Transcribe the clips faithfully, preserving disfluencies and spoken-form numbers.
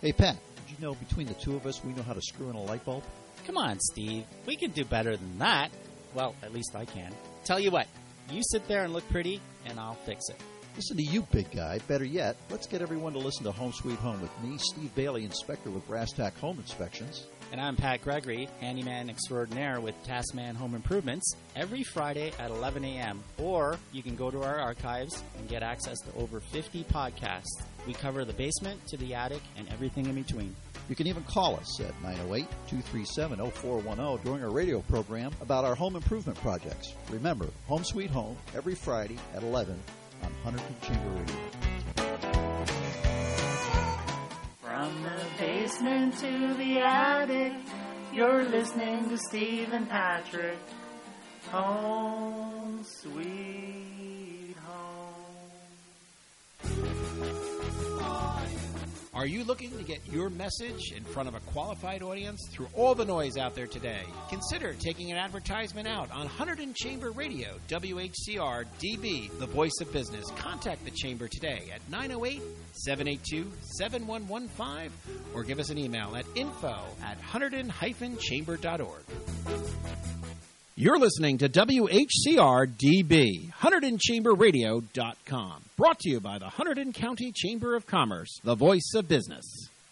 Hey, Pat, did you know between the two of us, we know how to screw in a light bulb? Come on, Steve. We can do better than that. Well, at least I can. Tell you what, you sit there and look pretty, and I'll fix it. Listen to you, big guy. Better yet, let's get everyone to listen to Home Sweet Home with me, Steve Bailey, inspector with Brass Tack Home Inspections. And I'm Pat Gregory, handyman extraordinaire with Taskman Home Improvements, every Friday at eleven a.m. Or you can go to our archives and get access to over fifty podcasts. We cover the basement to the attic and everything in between. You can even call us at nine oh eight, two three seven, oh four one oh during our radio program about our home improvement projects. Remember, Home Sweet Home, every Friday at eleven on Hunterton Chamber Radio. From the basement to the attic, you're listening to Steve and Patrick. Home Sweet Home. Are you looking to get your message in front of a qualified audience through all the noise out there today? Consider taking an advertisement out on Hunterton Chamber Radio, W H C R D B, the voice of business. Contact the Chamber today at nine oh eight, seven eight two, seven one one five or give us an email at info at hunterton dash chamber dot org. You're listening to W H C R D B, Hunterton Chamber Radio dot com. Brought to you by the Hunterton County Chamber of Commerce, the voice of business.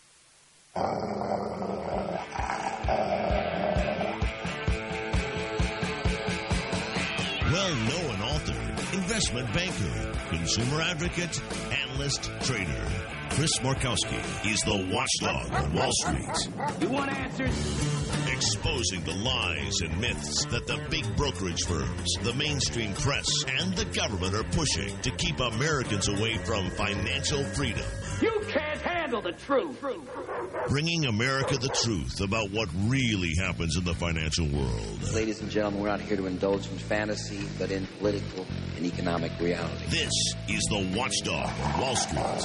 Well-known author, investment banker, consumer advocate, analyst, trader. Chris Markowski is the watchdog on Wall Street. You want answers? Exposing the lies and myths that the big brokerage firms, the mainstream press, and the government are pushing to keep Americans away from financial freedom. You can't handle the truth. Bringing America the truth about what really happens in the financial world. Ladies and gentlemen, we're not here to indulge in fantasy, but in political and economic reality. This is the Watchdog on Wall Street.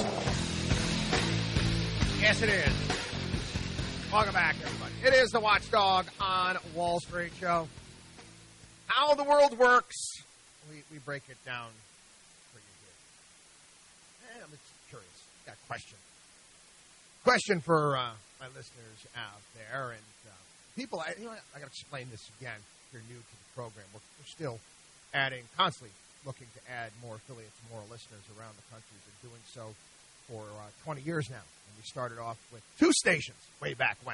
Yes, it is. Welcome back, everybody. It is the Watchdog on Wall Street show. How the world works, we, we break it down for you here. And I'm just curious. Got a question. Question for uh, my listeners out there. And uh, people, I, you know, I got to explain this again if you're new to the program. We're, we're still adding, constantly looking to add more affiliates, more listeners around the country. We've been doing so for uh, twenty years now. And we started off with two stations way back when.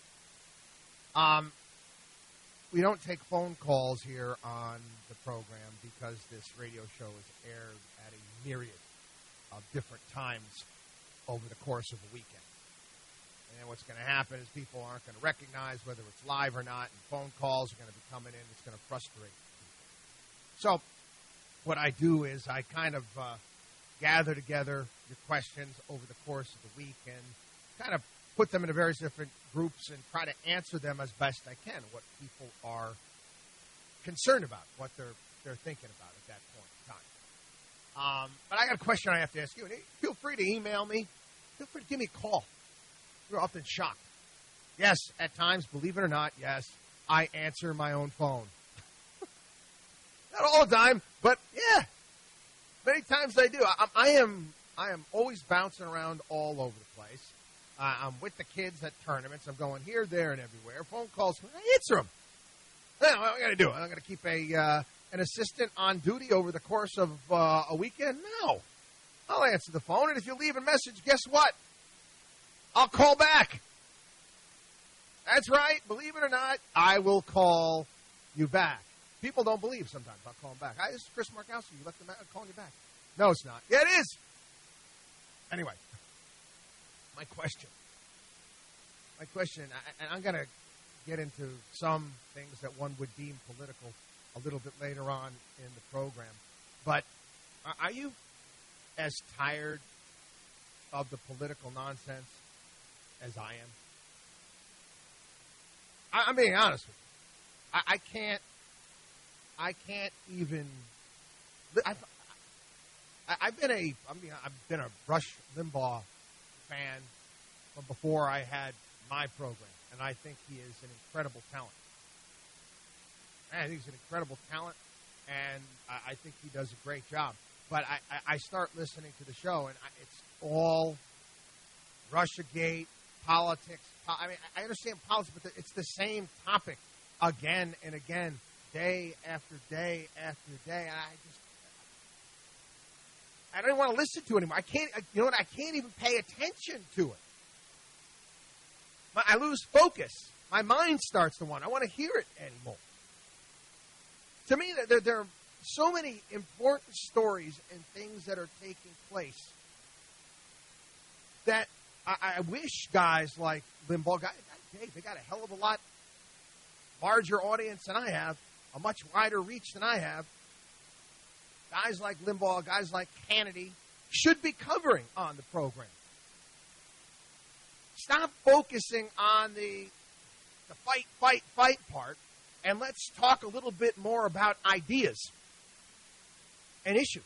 Um, we don't take phone calls here on the program because this radio show is aired at a myriad of different times over the course of a weekend. And what's going to happen is people aren't going to recognize whether it's live or not, and phone calls are going to be coming in. It's going to frustrate people. So what I do is I kind of uh, gather together your questions over the course of the week and kind of put them into various different groups and try to answer them as best I can, what people are concerned about, what they're they're thinking about at that point in time. Um, but I got a question I have to ask you. And feel free to email me. Feel free to give me a call. You're often shocked. Yes, at times, believe it or not, yes, I answer my own phone. Not all the time, but yeah, many times I do. I, I am I am always bouncing around all over the place. Uh, I'm with the kids at tournaments. I'm going here, there, and everywhere. Phone calls, I answer them. Now, what am I going to do? I'm going to keep a uh, an assistant on duty over the course of uh, a weekend? No. I'll answer the phone, and if you leave a message, guess what? I'll call back. That's right. Believe it or not, I will call you back. People don't believe sometimes I'll call them back. Hi, this is Chris Markowski. You left the I'm calling you back. No, it's not. Yeah, it is. Anyway, my question. My question, and I'm going to get into some things that one would deem political a little bit later on in the program. But are you as tired of the political nonsense as I am? I, I'm being honest with you. I, I can't. I can't even. I've, I've been a. I mean, I've been a Rush Limbaugh fan from before I had my program, and I think he is an incredible talent. Man, I think he's an incredible talent, and I, I think he does a great job. But I, I, I start listening to the show, and I, it's all Russiagate, politics. Po- I mean, I understand politics, but it's the same topic again and again, day after day after day. And I just, I don't even want to listen to it anymore. I can't, you know what? I can't even pay attention to it. I lose focus. My mind starts to wander. I want to hear it anymore. To me, there, there are so many important stories and things that are taking place that I, I wish guys like Limbaugh, guys, hey, they got a hell of a lot larger audience than I have, a much wider reach than I have. Guys like Limbaugh, guys like Hannity should be covering on the program. Stop focusing on the, the fight, fight, fight part, and let's talk a little bit more about ideas and issues.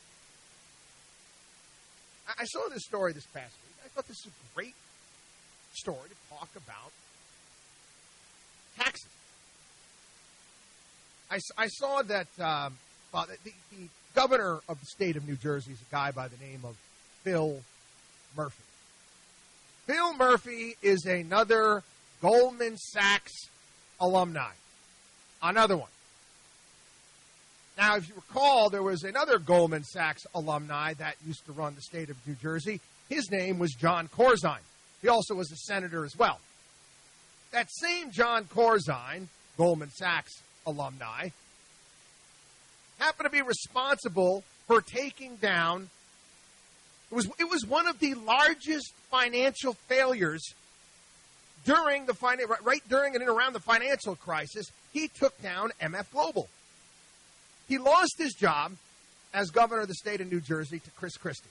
I, I saw this story this past week. I thought this was a great story to talk about taxes. I, I saw that um, well, the, the governor of the state of New Jersey is a guy by the name of Phil Murphy. Phil Murphy is another Goldman Sachs alumni. Another one. Now, if you recall, there was another Goldman Sachs alumni that used to run the state of New Jersey. His name was John Corzine. He also was a senator as well. That same John Corzine, Goldman Sachs alumni, happened to be responsible for taking down, it was, it was one of the largest financial failures during the, right during and around the financial crisis. He took down M F Global. He lost his job as governor of the state of New Jersey to Chris Christie.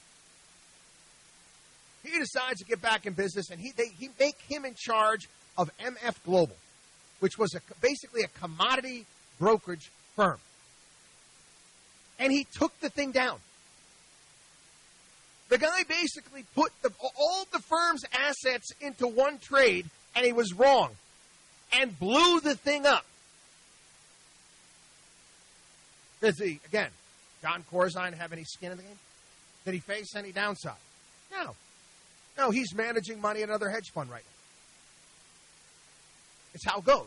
He decides to get back in business, and he they, he make him in charge of M F Global, which was a, basically a commodity brokerage firm. And he took the thing down. The guy basically put the, all the firm's assets into one trade, and he was wrong, and blew the thing up. Does he, again, John Corzine have any skin in the game? Did he face any downside? No. No, he's managing money at another hedge fund right now. It's how it goes.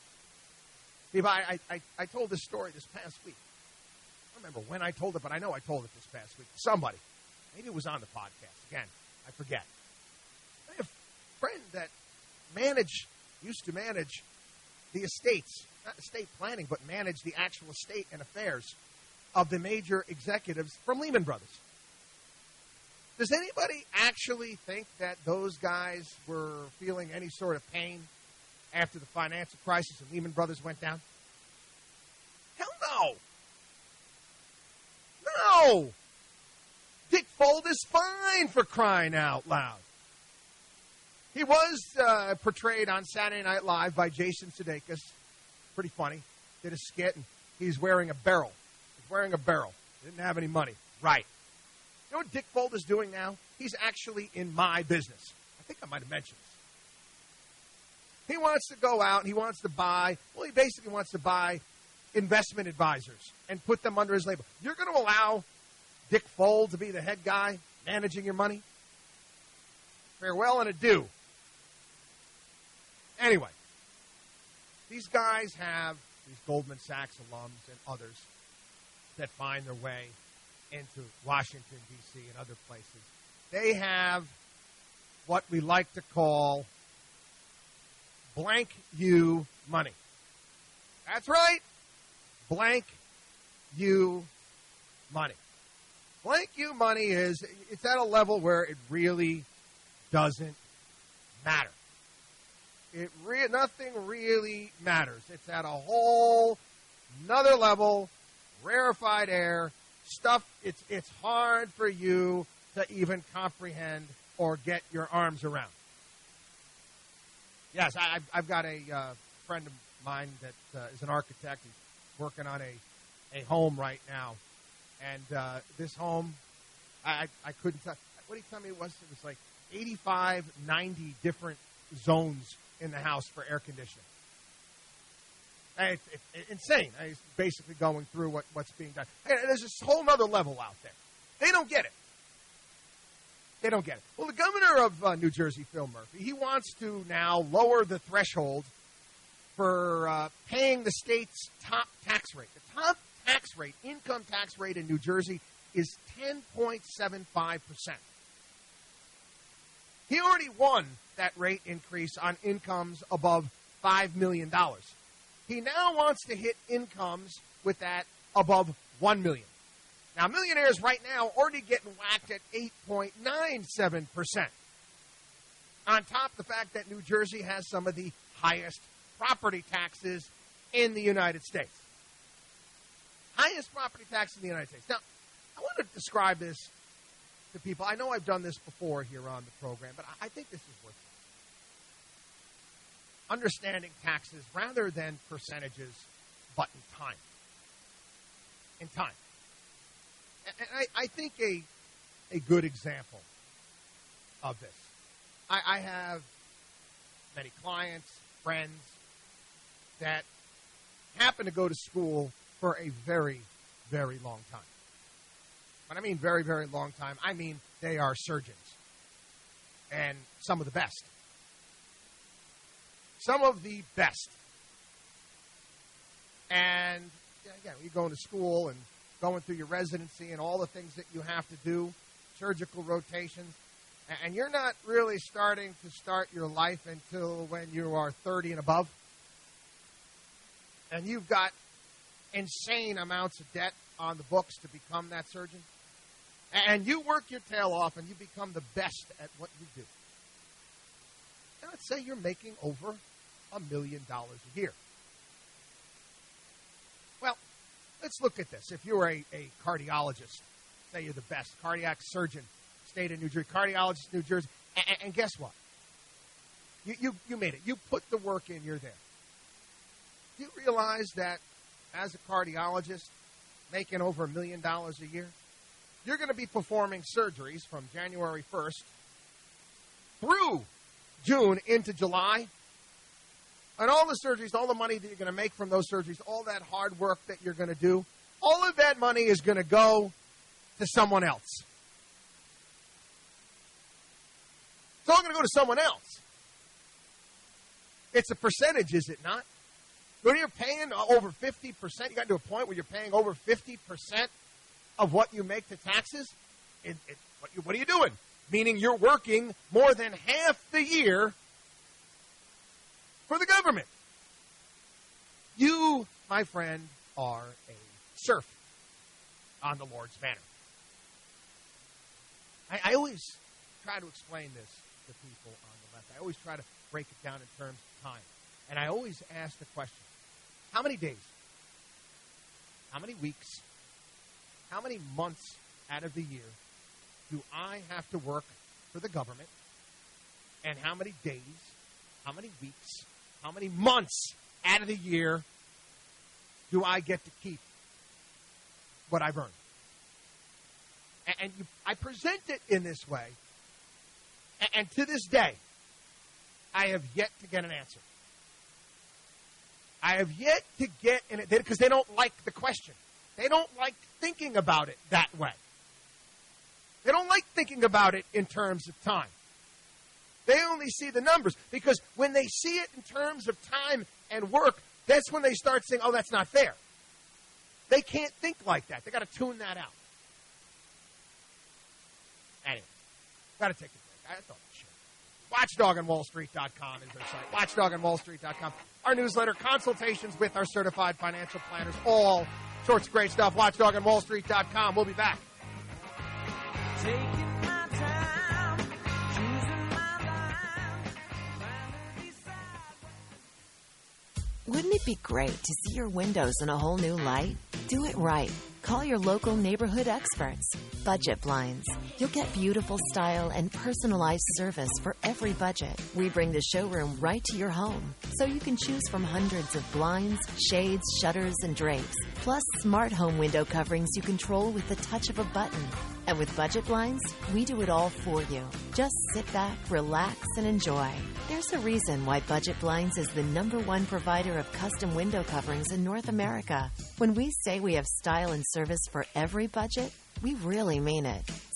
I, I, I told this story this past week. I don't remember when I told it, but I know I told it this past week. Somebody. Maybe it was on the podcast. Again, I forget. I have a friend that managed, used to manage the estates, not estate planning, but manage the actual estate and affairs of the major executives from Lehman Brothers. Does anybody actually think that those guys were feeling any sort of pain after the financial crisis and Lehman Brothers went down? Hell no. No. Dick Fold is fine, for crying out loud. He was uh, portrayed on Saturday Night Live by Jason Sudeikis. Pretty funny. Did a skit, and he's wearing a barrel. He's wearing a barrel. He didn't have any money. Right. You know what Dick Fold is doing now? He's actually in my business. I think I might have mentioned this. He wants to go out and he wants to buy, well, he basically wants to buy investment advisors and put them under his label. You're going to allow Dick Fold to be the head guy managing your money? Farewell and adieu. Anyway, these guys have, these Goldman Sachs alums and others that find their way into Washington, D C and other places. They have what we like to call blank you money. That's right. Blank you money. Blank you money is, it's at a level where it really doesn't matter. It re- nothing really matters. It's at a whole another level, rarefied air, stuff it's it's hard for you to even comprehend or get your arms around. Yes, I, I've, I've got a uh, friend of mine that uh, is an architect. He's working on a, a home right now. And uh, this home, I, I couldn't tell. What did he tell me it was? It was like eighty-five, ninety different zones in the house for air conditioning. And it's, it's, it's insane. He's basically going through what, what's being done. And there's this whole other level out there. They don't get it. They don't get it. Well, the governor of uh, New Jersey, Phil Murphy, he wants to now lower the threshold for uh, paying the state's top tax rate. The top tax rate, income tax rate in New Jersey is ten point seven five percent. He already won that rate increase on incomes above five million dollars. He now wants to hit incomes with that above one million dollars. Now, millionaires right now already getting whacked at eight point nine seven percent. On top of the fact that New Jersey has some of the highest property taxes in the United States. Highest property tax in the United States. Now, I want to describe this to people. I know I've done this before here on the program, but I think this is worth it. Understanding taxes rather than percentages, but in time. In time. And I, I think a, a good example of this. I, I have many clients, friends, that happen to go to school for a very, very long time. When I mean very, very long time, I mean they are surgeons. And some of the best. Some of the best. And, again, you're going to school and going through your residency and all the things that you have to do, surgical rotations, and you're not really starting to start your life until when you are thirty and above. And you've got insane amounts of debt on the books to become that surgeon. And you work your tail off and you become the best at what you do. And let's say you're making over a million dollars a year. Well, let's look at this. If you're a, a cardiologist, say you're the best cardiac surgeon, state of New Jersey, cardiologist, New Jersey, and, and guess what? You, you, you made it. You put the work in, you're there. Do you realize that as a cardiologist, making over a million dollars a year, you're going to be performing surgeries from January first through June into July. And all the surgeries, all the money that you're going to make from those surgeries, all that hard work that you're going to do, all of that money is going to go to someone else. It's all going to go to someone else. It's a percentage, is it not? When you're paying over fifty percent, you got to a point where you're paying over fifty percent of what you make to taxes. It, it, what, you, what are you doing? Meaning you're working more than half the year for the government. You, my friend, are a serf on the Lord's banner. I, I always try to explain this to people on the left. I always try to break it down in terms of time. And I always ask the question, how many days, how many weeks, how many months out of the year do I have to work for the government? And how many days, how many weeks, how many months out of the year do I get to keep what I've earned? And, and you, I present it in this way. And, and to this day, I have yet to get an answer. I have yet to get in it because they don't like the question. They don't like thinking about it that way. They don't like thinking about it in terms of time. They only see the numbers because when they see it in terms of time and work, that's when they start saying, oh, that's not fair. They can't think like that. They got to tune that out. Anyway, got to take a break. I thought I should. watchdog on wall street dot com is our site. watchdog on wall street dot com. Our newsletter, consultations with our certified financial planners, all sorts of great stuff. watchdog on wall street dot com. We'll be back. Taking my time, choosing my life, trying to decide. Wouldn't it be great to see your windows in a whole new light? Do it right. Call your local neighborhood experts. Budget Blinds. You'll get beautiful style and personalized service for every budget. We bring the showroom right to your home, so you can choose from hundreds of blinds, shades, shutters, and drapes, plus smart home window coverings you control with the touch of a button. And with Budget Blinds, we do it all for you. Just sit back, relax, and enjoy. There's a reason why Budget Blinds is the number one provider of custom window coverings in North America. When we say we have style and service for every budget, we really mean it.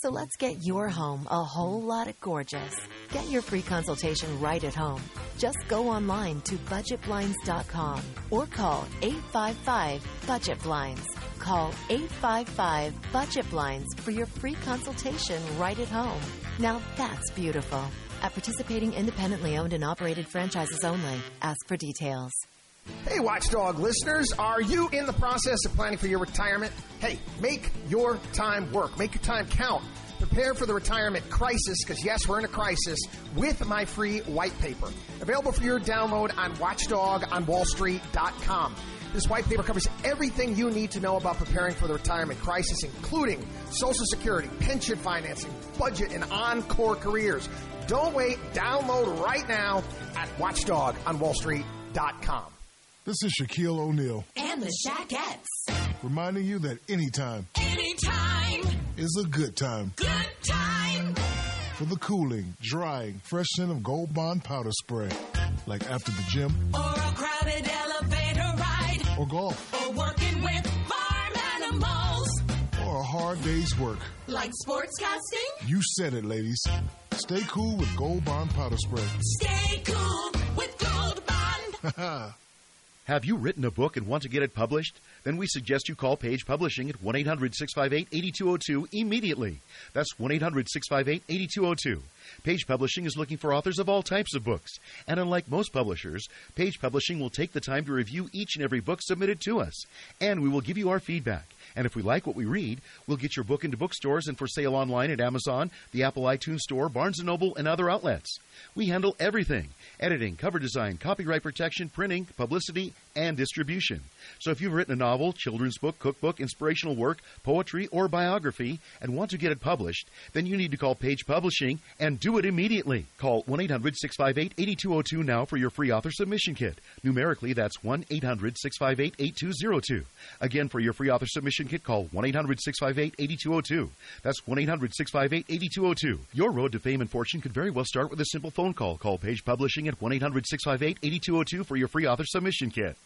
So let's get your home a whole lot of gorgeous. Get your free consultation right at home. Just go online to budget blinds dot com or call eight five five budget blinds. Call eight five five budget blinds for your free consultation right at home. Now that's beautiful. At participating independently owned and operated franchises only. Ask for details. Hey, Watchdog listeners, are you in the process of planning for your retirement? Hey, make your time work. Make your time count. Prepare for the retirement crisis, because yes, we're in a crisis, with my free white paper. Available for your download on watchdog on wall street dot com. This white paper covers everything you need to know about preparing for the retirement crisis, including Social Security, pension financing, budget, and encore careers. Don't wait. Download right now at watchdog on wall street dot com. This is Shaquille O'Neal. And the Shaquettes. Reminding you that anytime. Anytime. Is a good time. Good time. For the cooling, drying, fresh scent of Gold Bond powder spray. Like after the gym. Or a crowded elevator ride. Or golf. Or working with farm animals. Or a hard day's work. Like sportscasting. You said it, ladies. Stay cool with Gold Bond powder spray. Stay cool with Gold Bond. Have you written a book and want to get it published? Then we suggest you call Page Publishing at one eight hundred six five eight eight two zero two immediately. That's one eight hundred six five eight eight two zero two. Page Publishing is looking for authors of all types of books. And unlike most publishers, Page Publishing will take the time to review each and every book submitted to us. And we will give you our feedback. And if we like what we read, we'll get your book into bookstores and for sale online at Amazon, the Apple iTunes Store, Barnes and Noble, and other outlets. We handle everything: editing, cover design, copyright protection, printing, publicity, and distribution. So if you've written a novel, children's book, cookbook, inspirational work, poetry, or biography and want to get it published, then you need to call Page Publishing and do it immediately. Call one eight hundred six five eight eight two zero two now for your free author submission kit. Numerically, that's one eight hundred six five eight eight two zero two. Again, for your free author submission kit, call one eight hundred six five eight eight two zero two. That's one eight hundred six five eight eight two zero two. Your road to fame and fortune could very well start with a simple phone call. Call Page Publishing at one eight hundred six five eight eight two zero two for your free author submission kit.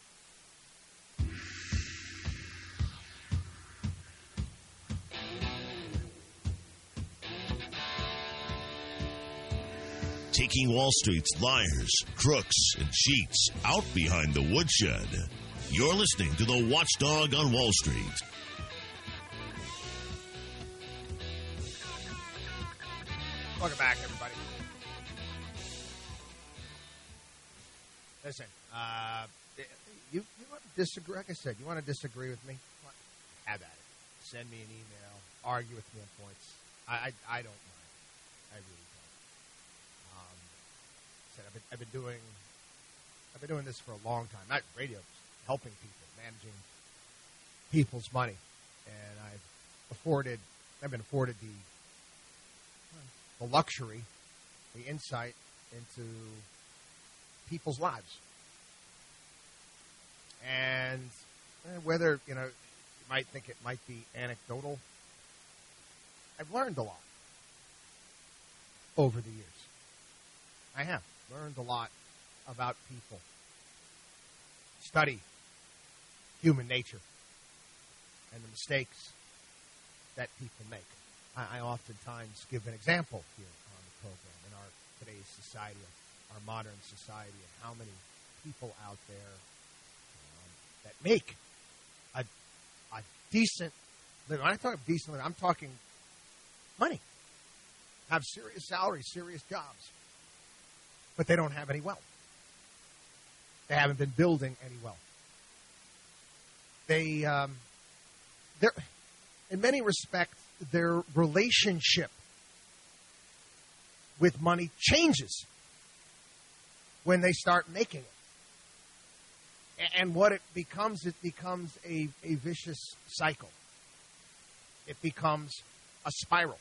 Taking Wall Street's liars, crooks, and cheats out behind the woodshed. You're listening to the Watchdog on Wall Street. Welcome back, everybody. Listen, uh, you, you want to disagree? Like I said, you want to disagree with me? Have at it. Send me an email. Argue with me on points. I, I, I don't mind. I really don't. Um, said I've been, I've been doing, I've been doing this for a long time. Not radio, helping people, managing people's money, and I've afforded, I've been afforded the, the luxury, the insight into people's lives. And eh, whether, you know, you might think it might be anecdotal, I've learned a lot over the years. I have learned a lot about people. Study human nature and the mistakes that people make. I, I oftentimes give an example here on the program in our today's society, our modern society, of how many people out there um, that make a, a decent living. When I talk decent living, I'm talking money, have serious salaries, serious jobs, but they don't have any wealth. They haven't been building any wealth. They, um, they're, in many respects, their relationship with money changes when they start making it. And what it becomes, it becomes a, a vicious cycle. It becomes a spiral.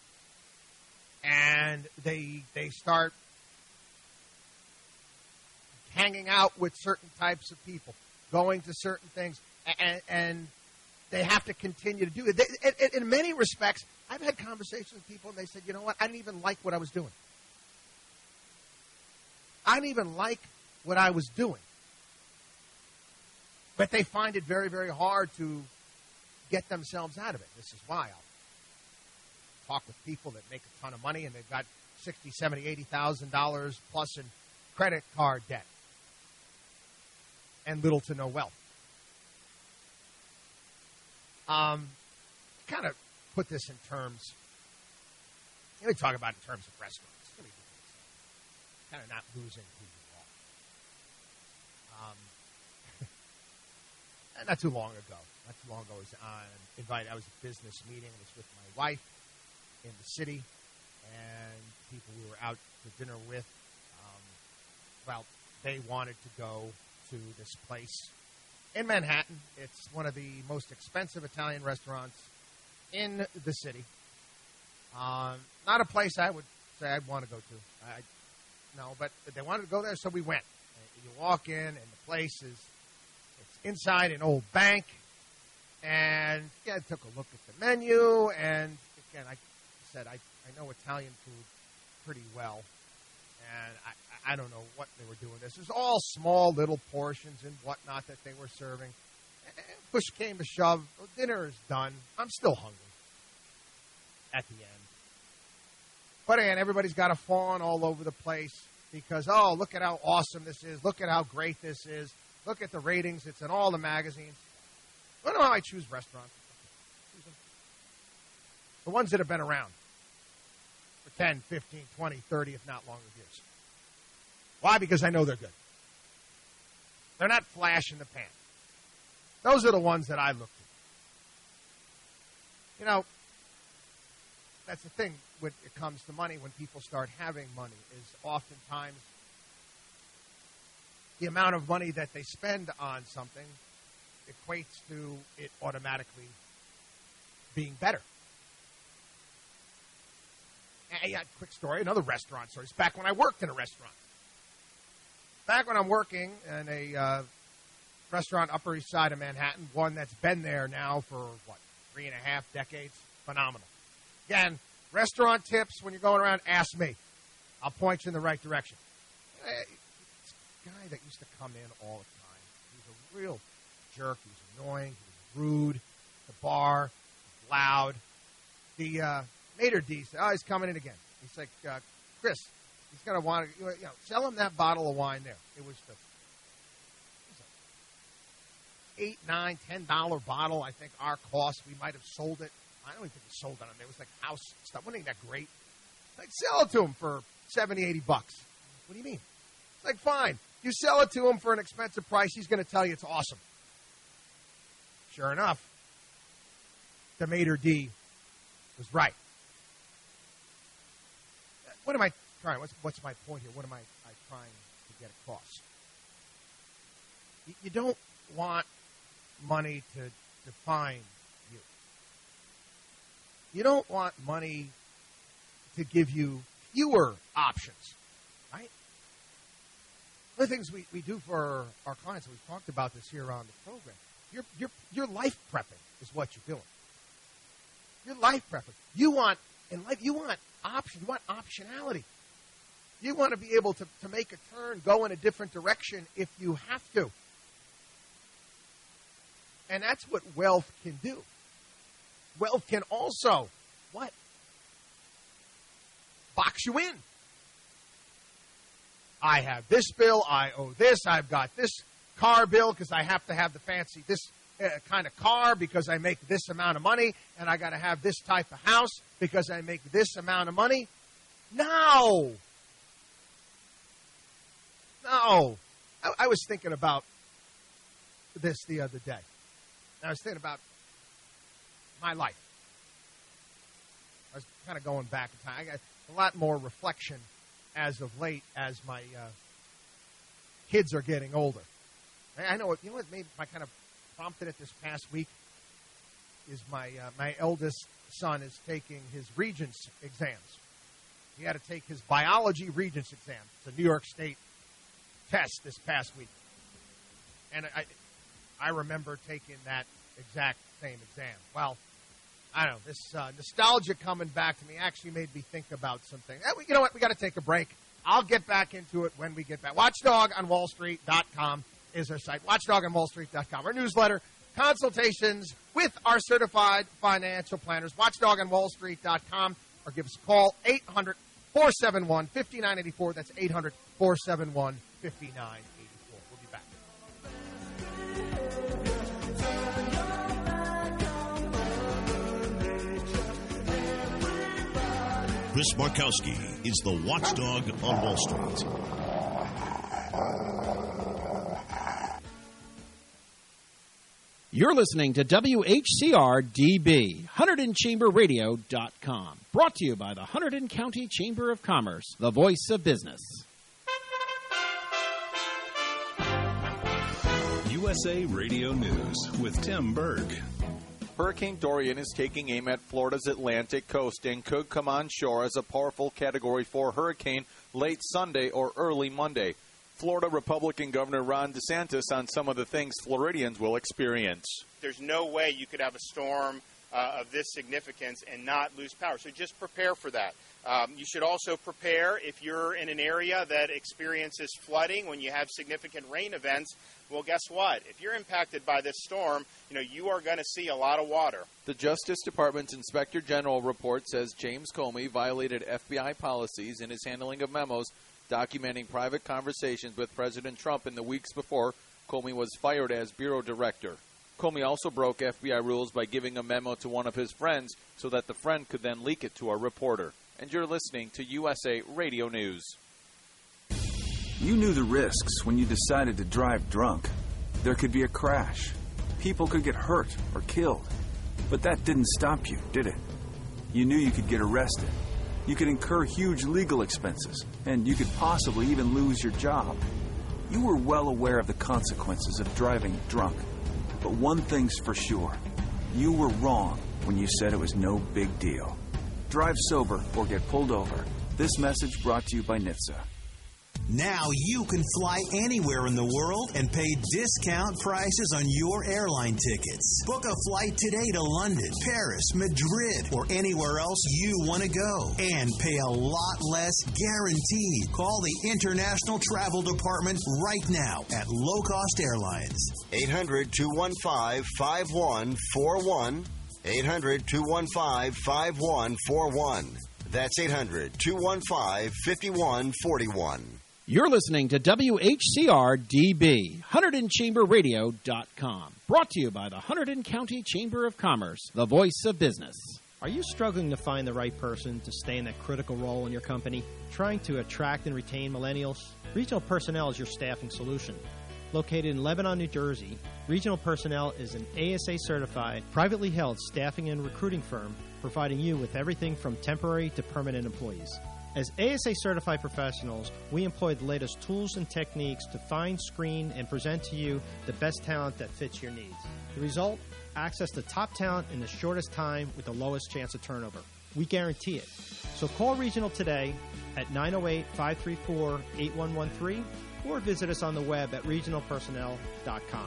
And they they start hanging out with certain types of people, going to certain things, and, and they have to continue to do it. They, in many respects, I've had conversations with people, and they said, you know what, I didn't even like what I was doing. I didn't even like what I was doing. But they find it very, very hard to get themselves out of it. This is why. I'll, talk with people that make a ton of money and they've got sixty, seventy, eighty thousand dollars plus in credit card debt and little to no wealth. Um, kind of put this in terms. Let me talk about it in terms of restaurants. Let me do this. Kind of not losing who you are. Um, not too long ago. Not too long ago, I was on invited. I was at a business meeting. I was with my wife in the city, and people we were out to dinner with. Um, well, they wanted to go to this place in Manhattan. It's one of the most expensive Italian restaurants in the city. Um, not a place I would say I'd want to go to. I, no, but they wanted to go there, so we went. And you walk in, and the place is it's inside an old bank. And yeah, I took a look at the menu, and again, I said I, I know Italian food pretty well, and I, I don't know what they were doing. This is all small little portions and whatnot that they were serving. And push came to shove, dinner is done. I'm still hungry at the end. But again, everybody's got a fawn all over the place because, oh, look at how awesome this is. Look at how great this is. Look at the ratings. It's in all the magazines. I don't know how I choose restaurants. The ones that have been around for ten, fifteen, twenty, thirty, if not longer years. Why? Because I know they're good. They're not flash in the pan. Those are the ones that I look to. You know, that's the thing when it comes to money, when people start having money, is oftentimes the amount of money that they spend on something equates to it automatically being better. And, yeah, quick story, another restaurant story. It's back when I worked in a restaurant. Back when I'm working in a uh, restaurant Upper East Side of Manhattan, one that's been there now for, what, three and a half decades. Phenomenal. Again, restaurant tips, when you're going around, ask me. I'll point you in the right direction. This guy that used to come in all the time, he was a real jerk. He was annoying. He was rude. The bar, loud. The uh, maitre d' said, oh, he's coming in again. He's like, uh, Chris, he's going to want to, you know, sell him that bottle of wine there. It was the eight, nine, ten dollar bottle. I think our cost. We might have sold it. I don't even think we sold it on there. It was like house stuff. Wasn't that great? Like, sell it to him for seventy, eighty bucks. What do you mean? It's like, fine. You sell it to him for an expensive price, he's going to tell you it's awesome. Sure enough, the maitre d' was right. What am I trying? What's, what's my point here? What am I, I trying to get across? You, you don't want money to define you. You don't want money to give you fewer options, right? One of the things we, we do for our clients, and we've talked about this here on the program, Your, your, your life prepping is what you're doing. Your life prepping. You want, in life, you want option. You want optionality. You want to be able to, to make a turn, go in a different direction if you have to. And that's what wealth can do. Wealth can also, what? Box you in. I have this bill, I owe this, I've got this car bill because I have to have the fancy, this uh, kind of car because I make this amount of money, and I got to have this type of house because I make this amount of money. No. No. I, I was thinking about this the other day. I was thinking about my life. I was kind of going back in time. I got a lot more reflection as of late as my uh, kids are getting older. I know, you know what made my kind of prompted it this past week is my uh, my eldest son is taking his Regents exams. He had to take his biology Regents exam. It's a New York State test this past week. And I, I remember taking that exact same exam. Well, I don't know, this uh, nostalgia coming back to me actually made me think about something. You know what? We got to take a break. I'll get back into it when we get back. watchdog on wall street dot com is our site. watchdog on wall street dot com. Our newsletter consultations with our certified financial planners. watchdog on wall street dot com or give us a call, eight hundred, four seven one, five nine eight four. That's eight hundred, four seven one, five nine eight four. We'll be back. Chris Markowski is the watchdog on Wall Street. You're listening to W H C R D B, Hunterdon Chamber Radio dot com. Brought to you by the Hunterdon County Chamber of Commerce, the voice of business. U S A Radio News with Tim Berg. Hurricane Dorian is taking aim at Florida's Atlantic coast and could come on shore as a powerful Category four hurricane late Sunday or early Monday. Florida Republican Governor Ron DeSantis on some of the things Floridians will experience. There's no way you could have a storm uh, of this significance and not lose power. So just prepare for that. Um, you should also prepare if you're in an area that experiences flooding when you have significant rain events. Well, guess what? If you're impacted by this storm, you know, you are going to see a lot of water. The Justice Department's Inspector General report says James Comey violated F B I policies in his handling of memos documenting private conversations with President Trump in the weeks before Comey was fired as bureau director. Comey also broke F B I rules by giving a memo to one of his friends so that the friend could then leak it to a reporter. And you're listening to U S A Radio News. You knew the risks when you decided to drive drunk. There could be a crash. People could get hurt or killed. But that didn't stop you, did it? You knew you could get arrested. You could incur huge legal expenses, and you could possibly even lose your job. You were well aware of the consequences of driving drunk. But one thing's for sure. You were wrong when you said it was no big deal. Drive sober or get pulled over. This message brought to you by N H T S A. Now you can fly anywhere in the world and pay discount prices on your airline tickets. Book a flight today to London, Paris, Madrid, or anywhere else you want to go. And pay a lot less guaranteed. Call the International Travel Department right now at Low Cost Airlines. eight hundred, two one five, five one four one. eight hundred, two one five, five one four one. That's eight hundred, two one five, five one four one. You're listening to W H C R D B, Hunterdon Chamber Radio dot com. Brought to you by the Hunterdon County Chamber of Commerce, the voice of business. Are you struggling to find the right person to stay in that critical role in your company? Trying to attract and retain millennials? Regional Personnel is your staffing solution. Located in Lebanon, New Jersey, Regional Personnel is an A S A-certified, privately held staffing and recruiting firm providing you with everything from temporary to permanent employees. As A S A-certified professionals, we employ the latest tools and techniques to find, screen, and present to you the best talent that fits your needs. The result? Access to top talent in the shortest time with the lowest chance of turnover. We guarantee it. So call Regional today at nine oh eight, five three four, eight one one three or visit us on the web at regional personnel dot com.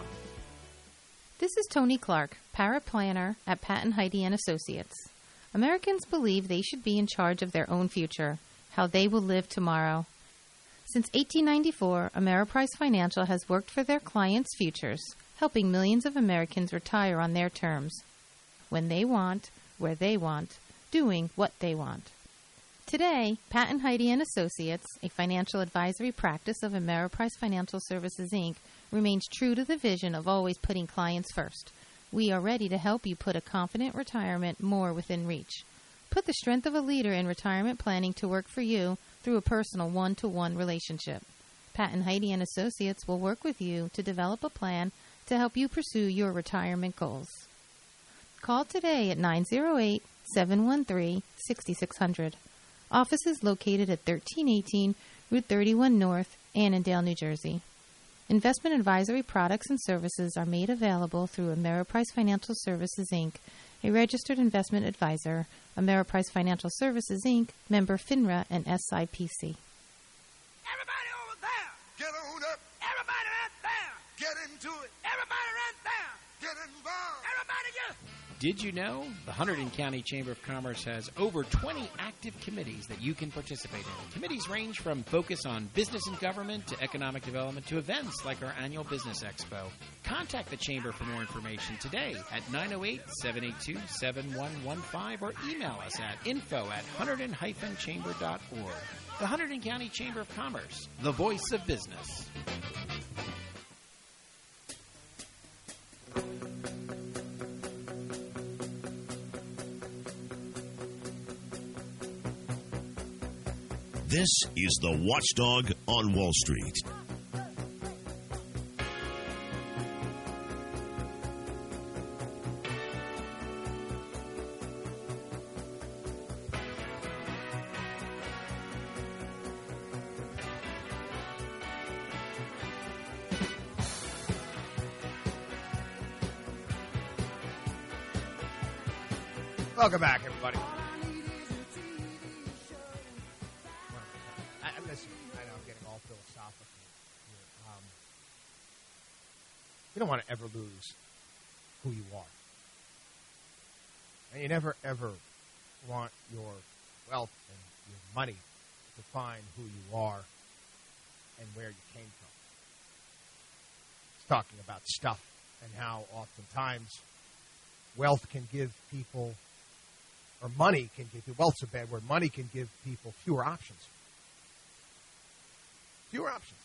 This is Tony Clark, paraplanner at Pat and Heidi and Associates. Americans believe they should be in charge of their own future, how they will live tomorrow. Since eighteen ninety-four, Ameriprise Financial has worked for their clients' futures, helping millions of Americans retire on their terms, when they want, where they want, doing what they want. Today, Pat and Heidi and Associates, a financial advisory practice of Ameriprise Financial Services, Incorporated, remains true to the vision of always putting clients first. We are ready to help you put a confident retirement more within reach. Put the strength of a leader in retirement planning to work for you through a personal one-to-one relationship. Pat and Heidi and Associates will work with you to develop a plan to help you pursue your retirement goals. Call today at nine oh eight, seven one three, six six zero zero. Office is located at thirteen eighteen Route thirty-one North, Annandale, New Jersey. Investment advisory products and services are made available through Ameriprise Financial Services, Incorporated, a registered investment advisor, Ameriprise Financial Services, Incorporated, member FINRA and S I P C. Everybody over there! Get on up! Everybody right there! Get into it! Everybody right there! Get involved! Everybody get... Did you know? The Hunterdon County Chamber of Commerce has over twenty active committees that you can participate in. Committees range from focus on business and government to economic development to events like our annual Business Expo. Contact the Chamber for more information today at nine oh eight, seven eight two, seven one one five or email us at info at hunterdon dash chamber dot org. The Hunterdon County Chamber of Commerce, the voice of business. This is the Watchdog on Wall Street. Welcome back, everybody. I, I listen, I know I'm getting all philosophical here. Um, you don't want to ever lose who you are. And you never, ever want your wealth and your money to define who you are and where you came from. It's talking about stuff and how oftentimes wealth can give people, or money can give you, wealth's a bad word, money can give people fewer options. Fewer options.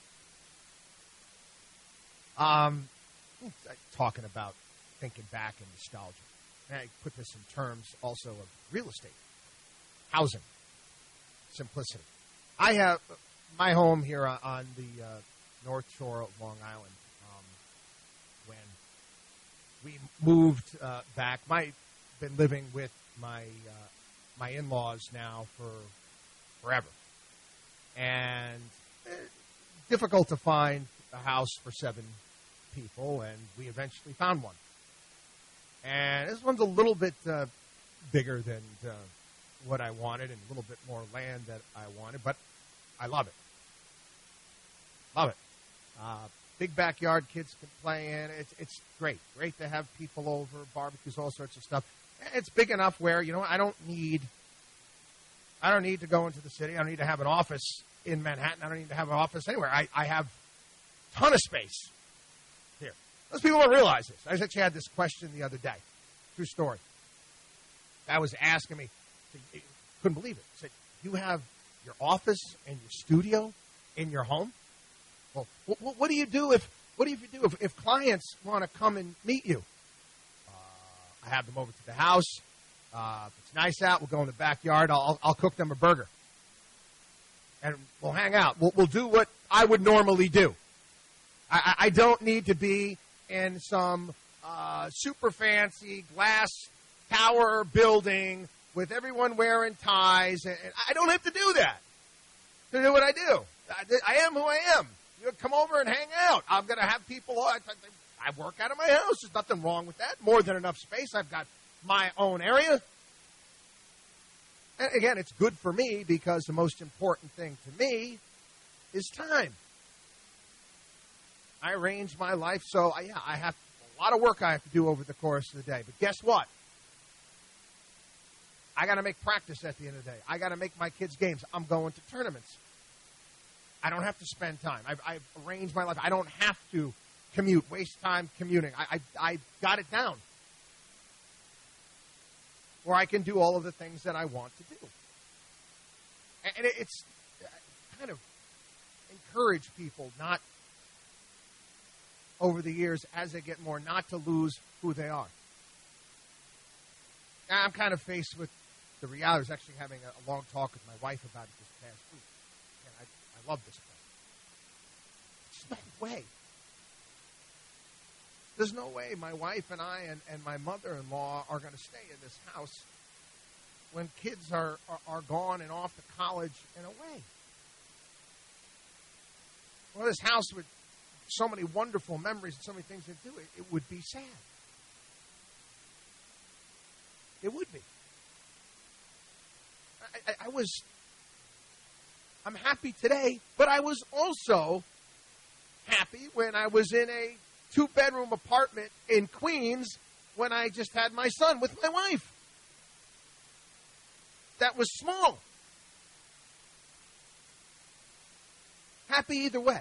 Um, talking about thinking back and nostalgia. And I put this in terms also of real estate, housing, simplicity. I have my home here on the uh, North Shore of Long Island. Um, when we moved uh, back, my been living with my uh, my in-laws now for forever, and uh, difficult to find a house for seven people, and we eventually found one. And this one's a little bit uh, bigger than uh, what I wanted, and a little bit more land that I wanted, but I love it. Love it. Uh, big backyard, kids can play in. It's it's great. Great to have people over, barbecues, all sorts of stuff. It's big enough where, you know, I don't need I don't need to go into the city. I don't need to have an office in Manhattan. I don't need to have an office anywhere. I, I have a ton of space here. Most people don't realize this. I actually had this question the other day. True story. Guy was asking me, couldn't believe it. He said, you have your office and your studio in your home? Well, what, what do you do if what do you do if, if clients want to come and meet you? Uh, I have them over to the house. Uh, if it's nice out, we'll go in the backyard. I'll, I'll cook them a burger. And we'll hang out. We'll, we'll do what I would normally do. I, I don't need to be in some uh, super fancy glass tower building with everyone wearing ties. And, and I don't have to do that to do what I do. I, I am who I am. You come over and hang out. I'm going to have people. I, I work out of my house. There's nothing wrong with that. More than enough space. I've got my own area. And again, it's good for me because the most important thing to me is time. I arrange my life so, I, yeah, I have a lot of work I have to do over the course of the day. But guess what? I got to make practice at the end of the day. I got to make my kids' games. I'm going to tournaments. I don't have to spend time. I've, I've arranged my life. I don't have to commute, waste time commuting. I, I, I got it down. Where I can do all of the things that I want to do. And it, it's kind of encourage people not, over the years, as they get more, not to lose who they are. Now, I'm kind of faced with the reality. I was actually having a, a long talk with my wife about it this past week. And I, I love this place. There's no way. There's no way my wife and I and, and my mother-in-law are going to stay in this house when kids are, are, are gone and off to college and away. Well, this house with so many wonderful memories and so many things to do, it, it would be sad. It would be. I, I, I was, I'm happy today, but I was also happy when I was in a two-bedroom apartment in Queens when I just had my son with my wife. That was small. Happy either way.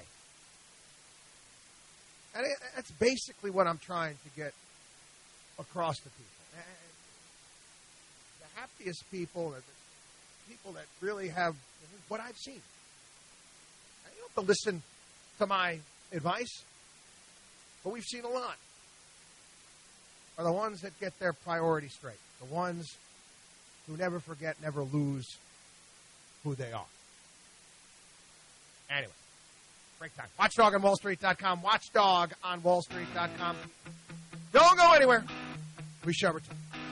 And that's basically what I'm trying to get across to people. And the happiest people are the people that really have what I've seen. And you don't have to listen to my advice, but we've seen a lot. Are the ones that get their priorities straight. The ones who never forget, never lose who they are. Anyway, break time. Watchdog on Wall Street dot com. Watchdog on Wall Street dot com. Don't go anywhere. We shall return.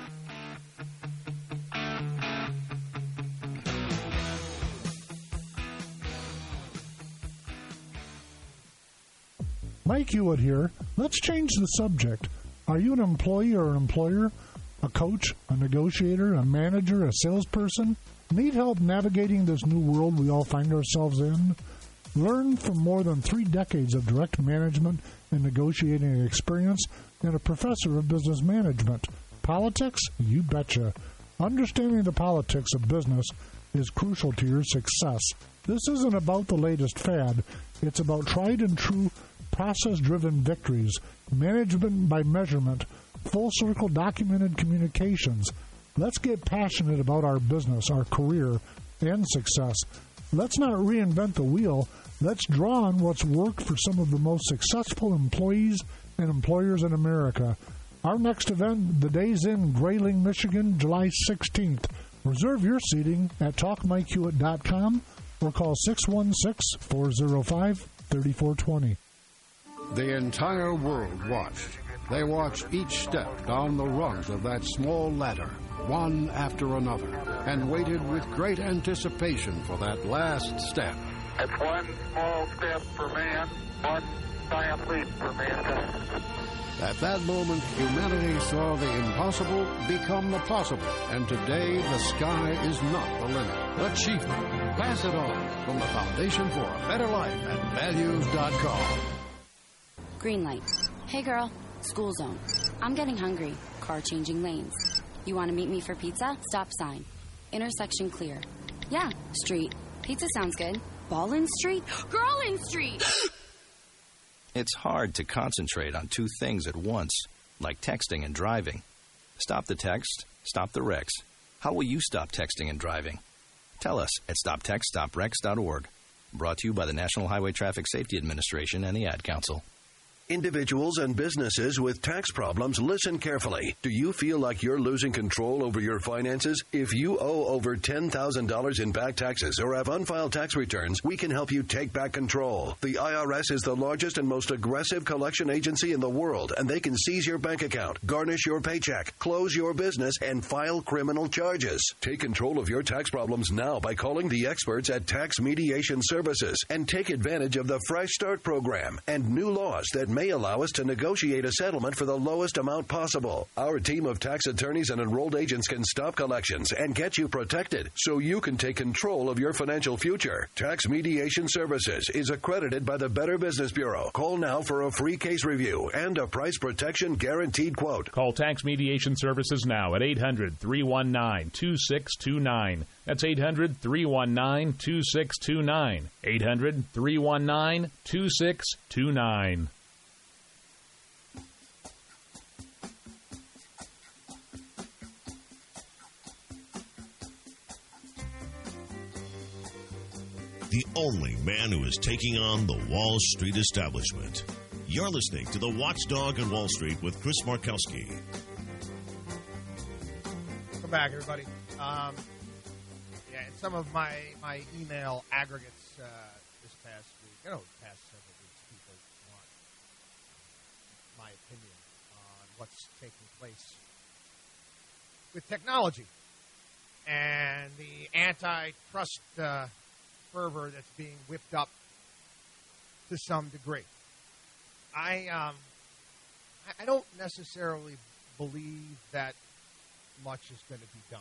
Mike Hewitt here. Let's change the subject. Are you an employee or an employer? A coach, a negotiator, a manager, a salesperson? Need help navigating this new world we all find ourselves in? Learn from more than three decades of direct management and negotiating experience and a professor of business management. Politics? You betcha. Understanding the politics of business is crucial to your success. This isn't about the latest fad. It's about tried and true process-driven victories, management by measurement, full-circle documented communications. Let's get passionate about our business, our career, and success. Let's not reinvent the wheel. Let's draw on what's worked for some of the most successful employees and employers in America. Our next event, The Days Inn, Grayling, Michigan, July sixteenth. Reserve your seating at talk mike hewitt dot com or call six one six, four zero five, three four two zero. The entire world watched. They watched each step down the rungs of that small ladder, one after another, and waited with great anticipation for that last step. It's one small step for man, one giant leap for mankind. At that moment, humanity saw the impossible become the possible, and today the sky is not the limit. Achievement. Pass it on from the Foundation for a Better Life at values dot com. Green light. Hey girl, school zone. I'm getting hungry. Car changing lanes. You want to meet me for pizza? Stop sign. Intersection clear. Yeah, street. Pizza sounds good. Ballin Street? Girlin Street! It's hard to concentrate on two things at once, like texting and driving. Stop the text, stop the wrecks. How will you stop texting and driving? Tell us at stop text stop wrecks dot org. Brought to you by the National Highway Traffic Safety Administration and the Ad Council. Individuals and businesses with tax problems, listen carefully. Do you feel like you're losing control over your finances? If you owe over ten thousand dollars in back taxes or have unfiled tax returns, we can help you take back control. The I R S is the largest and most aggressive collection agency in the world, and they can seize your bank account, garnish your paycheck, close your business, and file criminal charges. Take control of your tax problems now by calling the experts at Tax Mediation Services and take advantage of the Fresh Start program and new laws that may allow us to negotiate a settlement for the lowest amount possible. Our team of tax attorneys and enrolled agents can stop collections and get you protected so you can take control of your financial future. Tax Mediation Services is accredited by the Better Business Bureau. Call now for a free case review and a price protection guaranteed quote. Call Tax Mediation Services now at eight hundred, three one nine, two six two nine. That's eight hundred, three one nine, two six two nine. eight hundred, three one nine, two six two nine. The only man who is taking on the Wall Street establishment. You're listening to the Watchdog on Wall Street with Chris Markowski. Welcome back, everybody. Um, yeah, and some of my, my email aggregates uh, this past week, you know, the past several weeks, people want my opinion on what's taking place with technology and the antitrust uh, fervor that's being whipped up to some degree. I um, I don't necessarily believe that much is going to be done.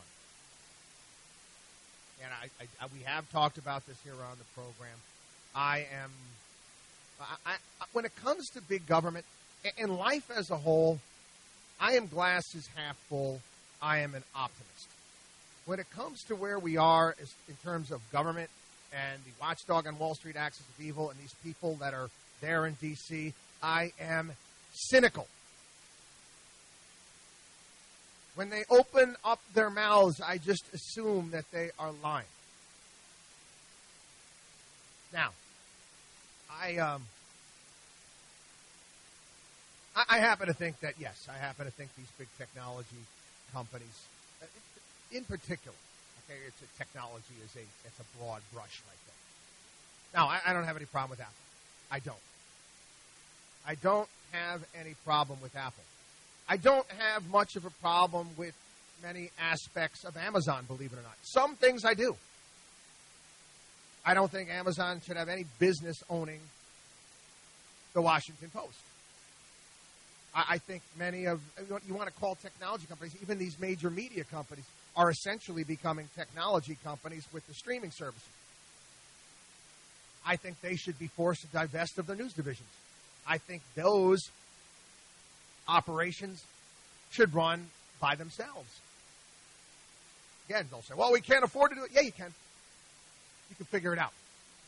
And I, I, we have talked about this here on the program. I am, I, I, when it comes to big government and life as a whole, I am glasses half full. I am an optimist. When it comes to where we are as, in terms of government and the watchdog on Wall Street axis of evil and these people that are there in D C, I am cynical. When they open up their mouths, I just assume that they are lying. Now, I um, I, I happen to think that, yes, I happen to think these big technology companies, in particular, okay, it's a technology is a it's a broad brush like that. Now, I, I don't have any problem with Apple. I don't. I don't have any problem with Apple. I don't have much of a problem with many aspects of Amazon, believe it or not. Some things I do. I don't think Amazon should have any business owning the Washington Post. I, I think many of, you want to call technology companies, even these major media companies, are essentially becoming technology companies with the streaming services. I think they should be forced to divest of their news divisions. I think those operations should run by themselves. Again, they'll say, well, we can't afford to do it. Yeah, you can. You can figure it out.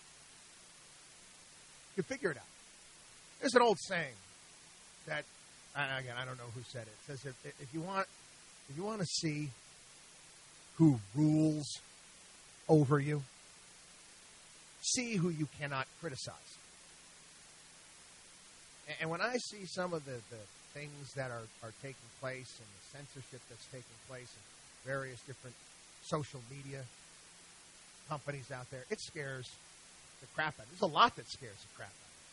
You can figure it out. There's an old saying that, and again, I don't know who said it. It says if, if you want, if you want to see who rules over you, see who you cannot criticize. And, and when I see some of the, the things that are, are taking place and the censorship that's taking place in various different social media companies out there, it scares the crap out of me. There's a lot that scares the crap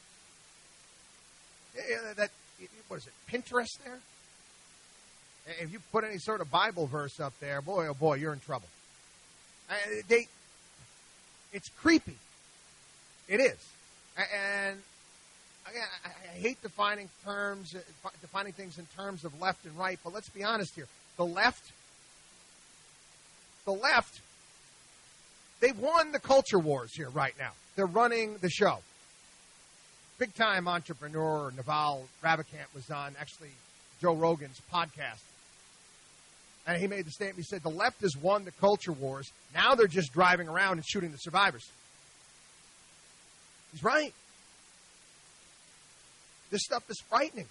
out of me. Yeah, that, what is it, Pinterest there? If you put any sort of Bible verse up there, boy, oh boy, you're in trouble. Uh, they, it's creepy. It is. And again, I, I hate defining terms, defining things in terms of left and right, but let's be honest here. The left, the left, they've won the culture wars here right now. They're running the show. Big-time entrepreneur Naval Ravikant was on, actually, Joe Rogan's podcast. And he made the statement, he said, the left has won the culture wars. Now they're just driving around and shooting the survivors. He's right. This stuff is frightening.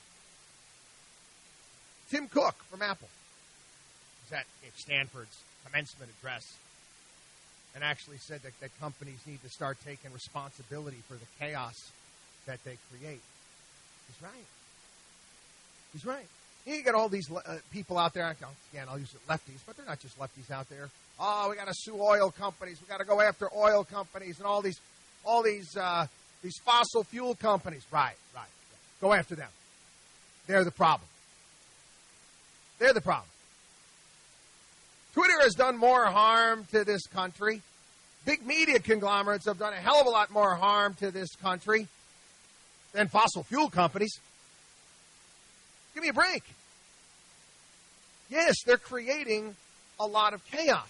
Tim Cook from Apple was at Stanford's commencement address and actually said that, that companies need to start taking responsibility for the chaos that they create. He's right. He's right. You got all these uh, people out there, again, I'll use it lefties, but they're not just lefties out there. Oh, we got to sue oil companies. We got to go after oil companies and all these all these uh, these fossil fuel companies. Right, right, right. Go after them. They're the problem. They're the problem. Twitter has done more harm to this country. Big media conglomerates have done a hell of a lot more harm to this country than fossil fuel companies. Give me a break. Yes, they're creating a lot of chaos.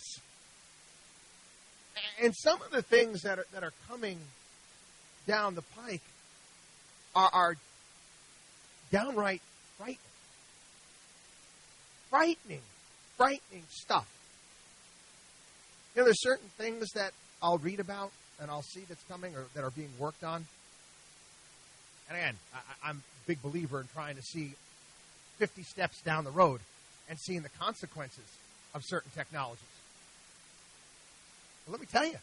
And some of the things that are, that are coming down the pike are, are downright frightening. Frightening. Frightening stuff. You know, there's certain things that I'll read about and I'll see that's coming or that are being worked on. And again, I, I'm a big believer in trying to see fifty steps down the road and seeing the consequences of certain technologies. Well, let me tell you.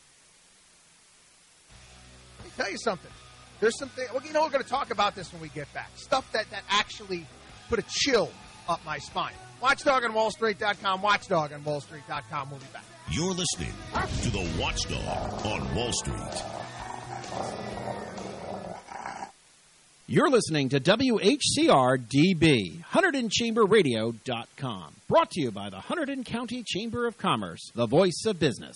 Let me tell you something. There's something, well, you know, we're going to talk about this when we get back. Stuff that, that actually put a chill up my spine. Watchdog on Wall Street dot com, Watchdog on Wall Street dot com. We'll be back. You're listening to the Watchdog on Wall Street. You're listening to W H C R D B, Hunterdon Chamber Radio dot com. Brought to you by the Hunterdon County Chamber of Commerce, the voice of business.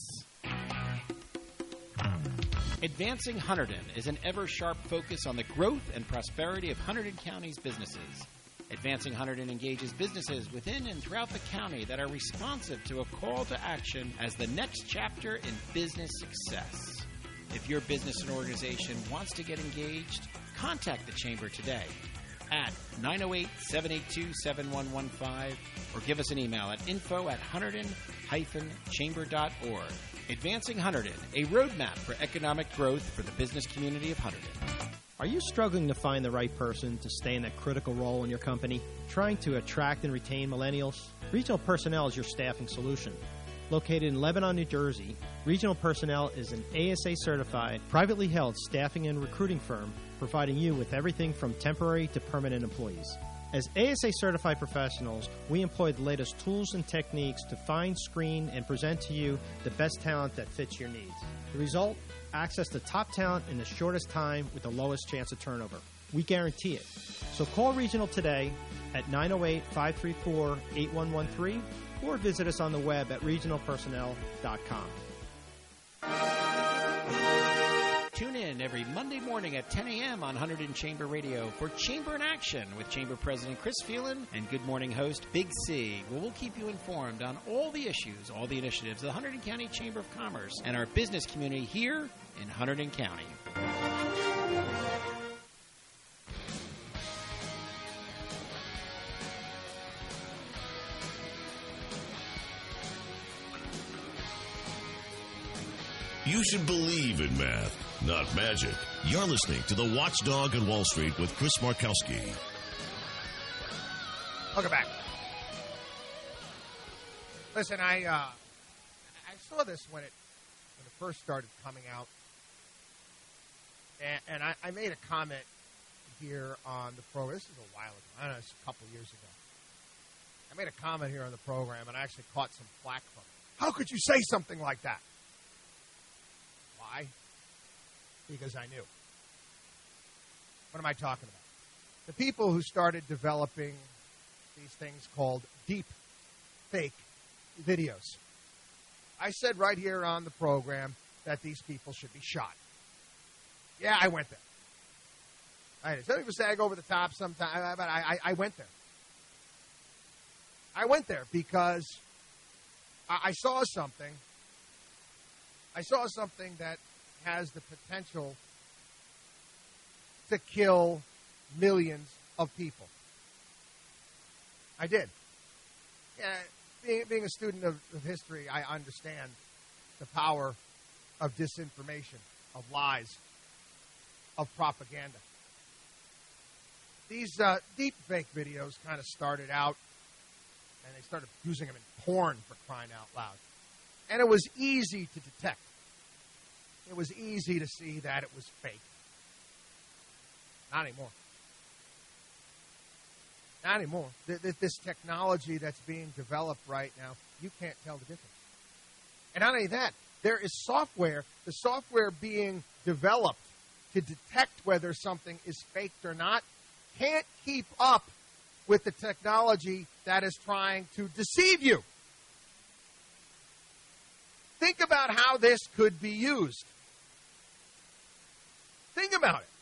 Advancing Hunterdon is an ever-sharp focus on the growth and prosperity of Hunterdon County's businesses. Advancing Hunterdon engages businesses within and throughout the county that are responsive to a call to action as the next chapter in business success. If your business and organization wants to get engaged, contact the Chamber today at nine oh eight, seven eight two, seven one one five or give us an email at info at hunterdon dash chamber dot org. Advancing Hunterdon, a roadmap for economic growth for the business community of Hunterdon. Are you struggling to find the right person to stay in that critical role in your company? Trying to attract and retain millennials? Regional Personnel is your staffing solution. Located in Lebanon, New Jersey, Regional Personnel is an A S A-certified, privately held staffing and recruiting firm providing you with everything from temporary to permanent employees. As A S A-certified professionals, we employ the latest tools and techniques to find, screen, and present to you the best talent that fits your needs. The result? Access to top talent in the shortest time with the lowest chance of turnover. We guarantee it. So call Regional today at nine oh eight, five three four, eight one one three or visit us on the web at regional personnel dot com. Tune in every Monday morning at ten a.m. on Hunterdon Chamber Radio for Chamber in Action with Chamber President Chris Phelan and Good Morning host Big C, where we'll keep you informed on all the issues, all the initiatives of the Hunterdon County Chamber of Commerce and our business community here in Hunterdon County. You should believe in math, not magic. You're listening to The Watchdog on Wall Street with Chris Markowski. Welcome back. Listen, I uh, I saw this when it when it first started coming out, and, and I, I made a comment here on the program. This is a while ago. I don't know, it's a couple years ago. I made a comment here on the program, and I actually caught some flack from it. How could you say something like that? Why? Because I knew. What am I talking about? The people who started developing these things called deep fake videos. I said right here on the program that these people should be shot. Yeah, I went there. I did. Some people say I go over the top sometimes, but I, I, I went there. I went there because I, I saw something. I saw something that has the potential to kill millions of people. I did. Yeah, being, being a student of, of history, I understand the power of disinformation, of lies, of propaganda. These uh, deep fake videos kind of started out, and they started using them in porn, for crying out loud. And it was easy to detect. It was easy to see that it was fake. Not anymore. Not anymore. This technology that's being developed right now, you can't tell the difference. And not only that, there is software, the software being developed to detect whether something is faked or not, can't keep up with the technology that is trying to deceive you. Think about how this could be used. Think about it.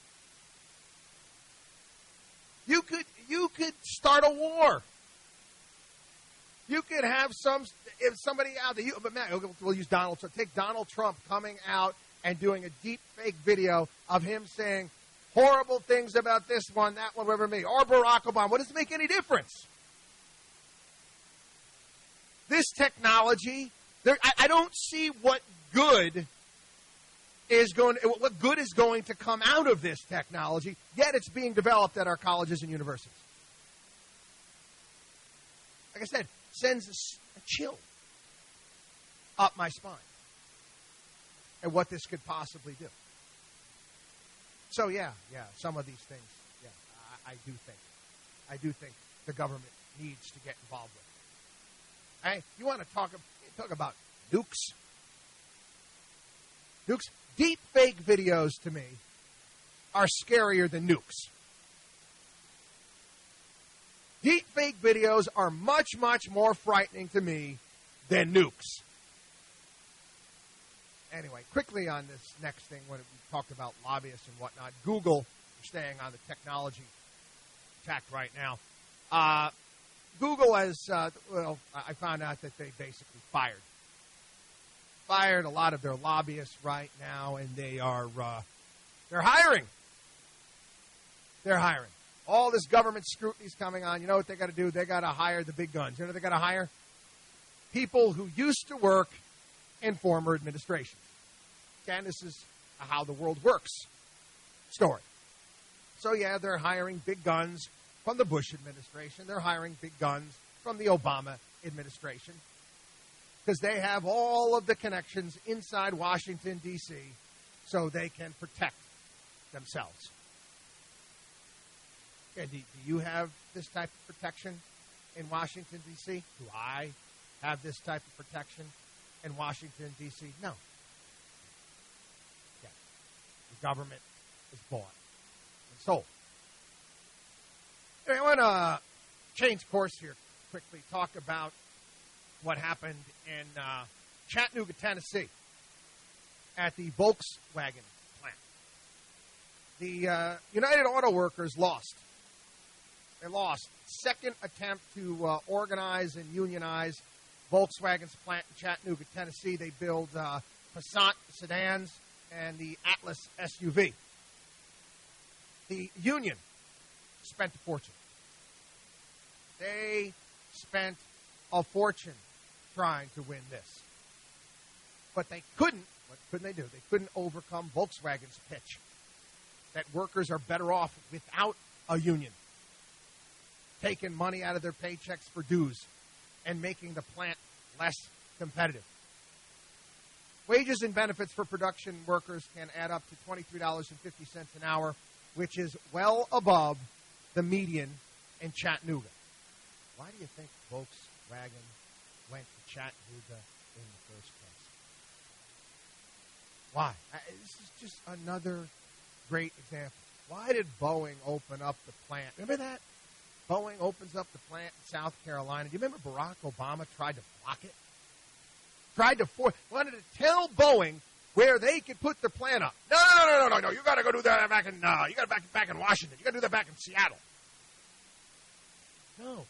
You could you could start a war. You could have some if somebody out there. You, but man, we'll use Donald Trump. Take Donald Trump coming out and doing a deep fake video of him saying horrible things about this one, that one, whatever it may be, or Barack Obama. What does it make any difference? This technology, there, I, I don't see what good is going. What good is going to come out of this technology? Yet it's being developed at our colleges and universities. Like I said, sends a, a chill up my spine at what this could possibly do. So yeah, yeah, some of these things, yeah, I, I do think, I do think the government needs to get involved with it. Hey, you want to talk talk about nukes? Nukes, deep fake videos to me are scarier than nukes. Deep fake videos are much, much more frightening to me than nukes. Anyway, quickly on this next thing, when we talked about lobbyists and whatnot, Google, staying on the technology tack right now, uh, Google has, uh, well, I found out that they basically fired. Fired a lot of their lobbyists right now, and they are, uh, they're hiring. They're hiring. all this government scrutiny's coming on. You know what they got to do? They got to hire the big guns. You know what they got to hire? People who used to work in former administrations. Again, this is how the world works story. So, yeah, they're hiring big guns from the Bush administration. They're hiring big guns from the Obama administration because they have all of the connections inside Washington, D C, so they can protect themselves. Okay, do, do you have this type of protection in Washington, D C? Do I have this type of protection in Washington, D C? No. Okay. The government is bought and sold. Anyway, I want to change course here quickly, talk about what happened in uh, Chattanooga, Tennessee, at the Volkswagen plant. The uh, United Auto Workers lost. They lost. Second attempt to uh, organize and unionize Volkswagen's plant in Chattanooga, Tennessee. They build uh, Passat sedans and the Atlas S U V. The union spent a fortune. They spent a fortune trying to win this. But they couldn't, what couldn't they do? They couldn't overcome Volkswagen's pitch that workers are better off without a union, taking money out of their paychecks for dues and making the plant less competitive. Wages and benefits for production workers can add up to twenty-three dollars and fifty cents an hour, which is well above the median in Chattanooga. Why do you think Volkswagen went to Chattanooga in the first place? Why? This is just another great example. Why did Boeing open up the plant? Remember that? Boeing opens up the plant in South Carolina. Do you remember Barack Obama tried to block it? Tried to force, wanted to tell Boeing where they could put their plant up. No, no, no, no, no, no. You got to go do that back in. Uh, you got to back back in Washington. You got to do that back in Seattle. No.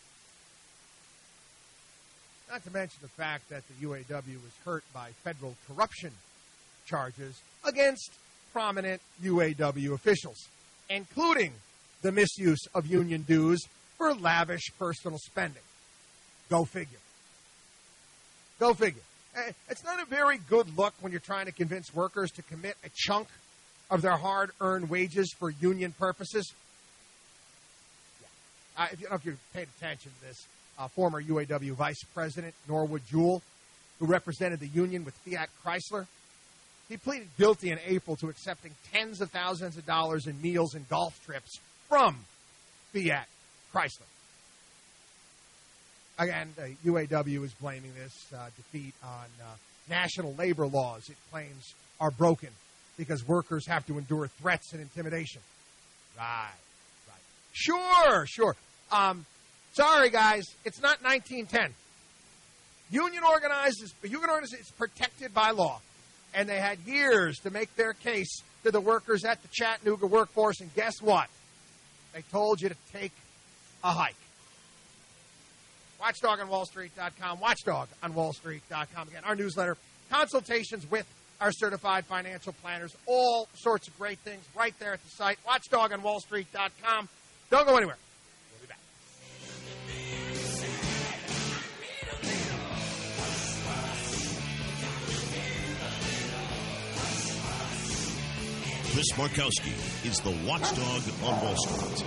Not to mention the fact that the U A W was hurt by federal corruption charges against prominent U A W officials, including the misuse of union dues for lavish personal spending. Go figure. Go figure. It's not a very good look when you're trying to convince workers to commit a chunk of their hard-earned wages for union purposes. Yeah. Uh, if you don't know if you paid attention to this, uh, former U A W Vice President Norwood Jewell, who represented the union with Fiat Chrysler, he pleaded guilty in April to accepting tens of thousands of dollars in meals and golf trips from Fiat Chrysler. Again, the U A W is blaming this uh, defeat on uh, national labor laws it claims are broken because workers have to endure threats and intimidation. Right, right. Sure, sure. Um, sorry, guys, it's not nineteen ten. Union organized is, union organized is protected by law, and they had years to make their case to the workers at the Chattanooga workforce, and guess what? They told you to take a hike. Watchdog on Wall Street dot com, Watchdog on Wall Street dot com. Again, our newsletter, consultations with our certified financial planners, all sorts of great things right there at the site, Watchdog on Wall Street dot com. Don't go anywhere. We'll be back. Chris Markowski is the Watchdog on Wall Street.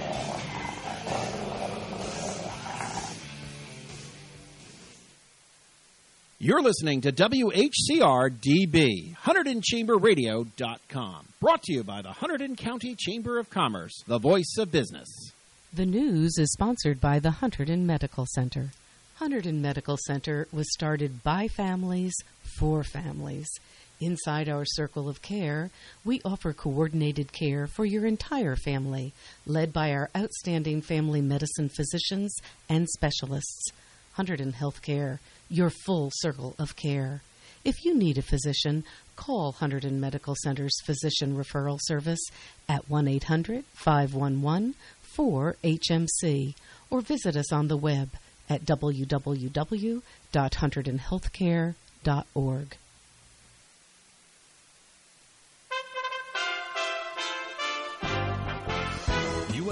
You're listening to W H C R D B, Hunterdon Chamber Radio dot com. Brought to you by the Hunterdon County Chamber of Commerce, the voice of business. The news is sponsored by the Hunterdon Medical Center. Hunterdon Medical Center was started by families for families. Inside our circle of care, we offer coordinated care for your entire family, led by our outstanding family medicine physicians and specialists. Hunterdon Healthcare, your full circle of care. If you need a physician, call Hunterdon Medical Center's Physician Referral Service at one eight hundred, five one one, four H M C or visit us on the web at w w w dot hunterdon healthcare dot org.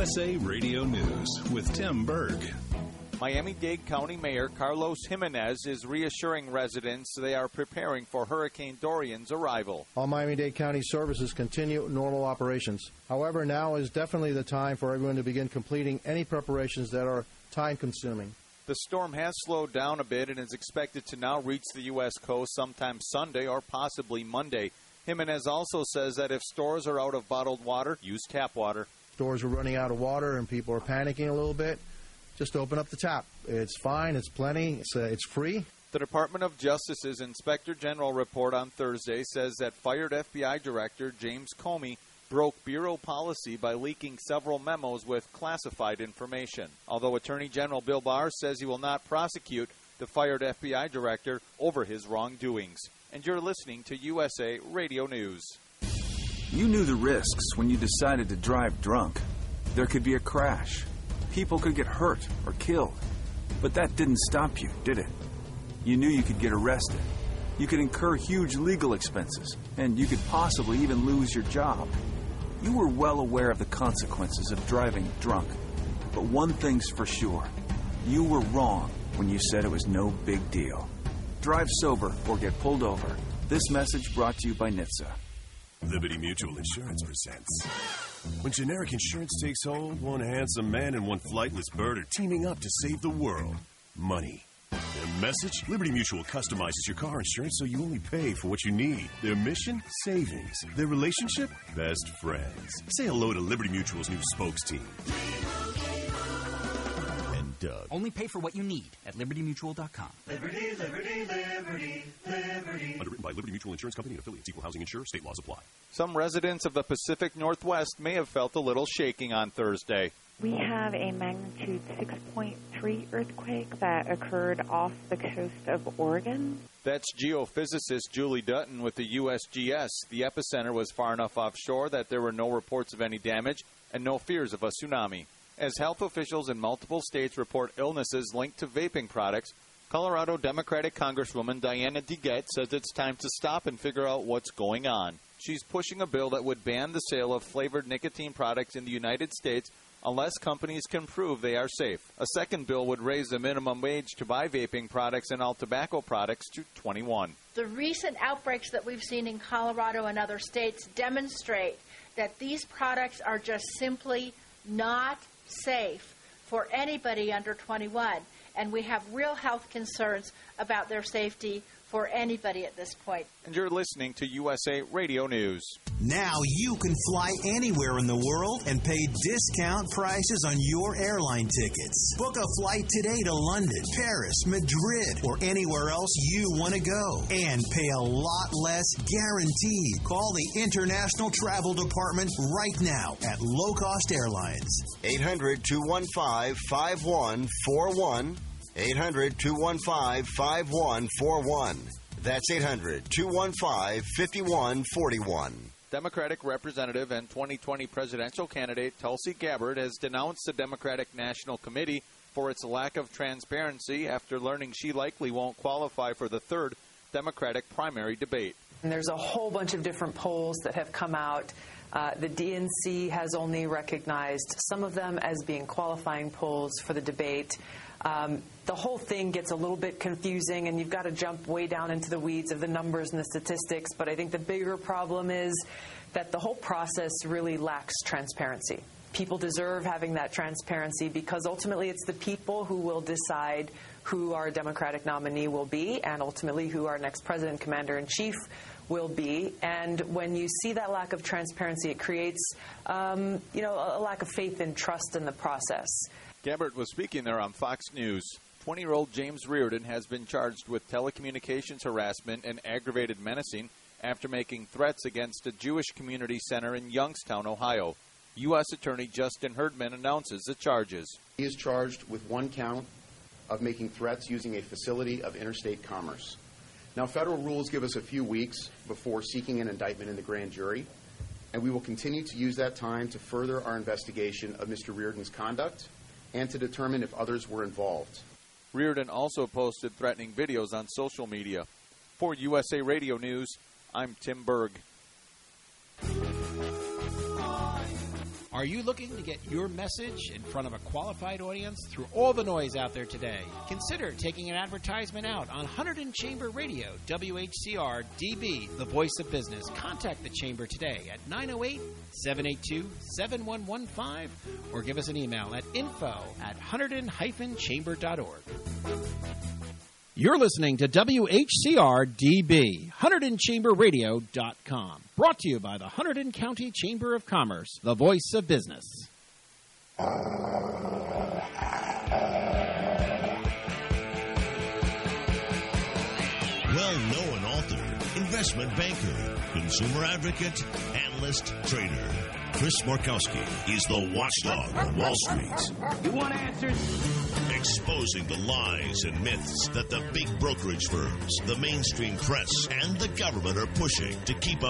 S A Radio News with Tim Berg. Miami-Dade County Mayor Carlos Jimenez is reassuring residents they are preparing for Hurricane Dorian's arrival. All Miami-Dade County services continue normal operations. However, now is definitely the time for everyone to begin completing any preparations that are time-consuming. The storm has slowed down a bit and is expected to now reach the U S coast sometime Sunday or possibly Monday. Jimenez also says that if stores are out of bottled water, use tap water. Stores are running out of water and people are panicking a little bit. Just open up the tap. It's fine. It's plenty. It's, uh, it's free. The Department of Justice's Inspector General report on Thursday says that fired F B I Director James Comey broke Bureau policy by leaking several memos with classified information. Although Attorney General Bill Barr says he will not prosecute the fired F B I Director over his wrongdoings. And you're listening to U S A Radio News. You knew the risks when you decided to drive drunk. There could be a crash. People could get hurt or killed. But that didn't stop you, did it? You knew you could get arrested. You could incur huge legal expenses, and you could possibly even lose your job. You were well aware of the consequences of driving drunk. But one thing's for sure. You were wrong when you said it was no big deal. Drive sober or get pulled over. This message brought to you by N H T S A. Liberty Mutual Insurance presents. When generic insurance takes hold, one handsome man and one flightless bird are teaming up to save the world. Money. Their message? Liberty Mutual customizes your car insurance so you only pay for what you need. Their mission? Savings. Their relationship? Best friends. Say hello to Liberty Mutual's new spokes team. And Doug. Only pay for what you need at liberty mutual dot com. Liberty, Liberty, Liberty, Liberty. Underwritten by Liberty Mutual Insurance Company and affiliates. Equal housing insurer. State laws apply. Some residents of the Pacific Northwest may have felt a little shaking on Thursday. We have a magnitude six point three earthquake that occurred off the coast of Oregon. That's geophysicist Julie Dutton with the U S G S. The epicenter was far enough offshore that there were no reports of any damage and no fears of a tsunami. As health officials in multiple states report illnesses linked to vaping products, Colorado Democratic Congresswoman Diana DeGette says it's time to stop and figure out what's going on. She's pushing a bill that would ban the sale of flavored nicotine products in the United States unless companies can prove they are safe. A second bill would raise the minimum wage to buy vaping products and all tobacco products to twenty-one. The recent outbreaks that we've seen in Colorado and other states demonstrate that these products are just simply not safe for anybody under twenty-one. And we have real health concerns about their safety for anybody at this point. And you're listening to U S A Radio News. Now you can fly anywhere in the world and pay discount prices on your airline tickets. Book a flight today to London, Paris, Madrid, or anywhere else you want to go. And pay a lot less guaranteed. Call the International Travel Department right now at Low Cost Airlines. eight hundred, two one five, five one four one. eight hundred, two one five, five one four one. That's eight hundred, two one five, five one four one. Democratic Representative and twenty twenty presidential candidate Tulsi Gabbard has denounced the Democratic National Committee for its lack of transparency after learning she likely won't qualify for the third Democratic primary debate. And there's a whole bunch of different polls that have come out. Uh, the D N C has only recognized some of them as being qualifying polls for the debate. Um, the whole thing gets a little bit confusing, and you've got to jump way down into the weeds of the numbers and the statistics. But I think the bigger problem is that the whole process really lacks transparency. People deserve having that transparency because ultimately it's the people who will decide who our Democratic nominee will be and ultimately who our next president, commander-in-chief will be. And when you see that lack of transparency, it creates, um, you know, a lack of faith and trust in the process. Gabbard was speaking there on Fox News. twenty-year-old James Reardon has been charged with telecommunications harassment and aggravated menacing after making threats against a Jewish community center in Youngstown, Ohio. U S Attorney Justin Herdman announces the charges. He is charged with one count of making threats using a facility of interstate commerce. Now, federal rules give us a few weeks before seeking an indictment in the grand jury, and we will continue to use that time to further our investigation of Mister Reardon's conduct and to determine if others were involved. Reardon also posted threatening videos on social media. For U S A Radio News, I'm Tim Berg. Are you looking to get your message in front of a qualified audience through all the noise out there today? Consider taking an advertisement out on Hunterdon Chamber Radio, W H C R D B, the voice of business. Contact the Chamber today at nine oh eight, seven eight two, seven one one five or give us an email at info at hunterdon dash chamber dot org. You're listening to W H C R D B, Hunterdon Chamber Radio dot com. Brought to you by the Hunterdon County Chamber of Commerce, the voice of business. Well-known author, investment banker, consumer advocate, analyst, trader. Chris Markowski is the watchdog on Wall Street. You want answers? Exposing the lies and myths that the big brokerage firms, the mainstream press, and the government are pushing to keep